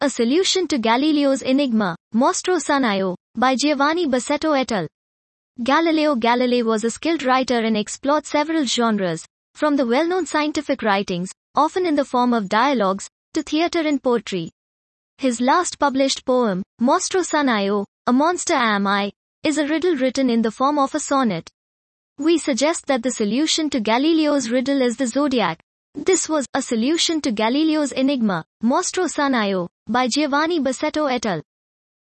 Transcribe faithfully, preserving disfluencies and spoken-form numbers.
A Solution to Galileo's Enigma, Mostro Sun I O, by Giovanni Bassetto et al. Galileo Galilei was a skilled writer and explored several genres, from the well-known scientific writings, often in the form of dialogues, to theatre and poetry. His last published poem, Mostro Sun I O, A Monster Am I, is a riddle written in the form of a sonnet. We suggest that the solution to Galileo's riddle is the zodiac. This was A Solution to Galileo's Enigma, Mostro Sun I O, by Giovanni Bassetto et al.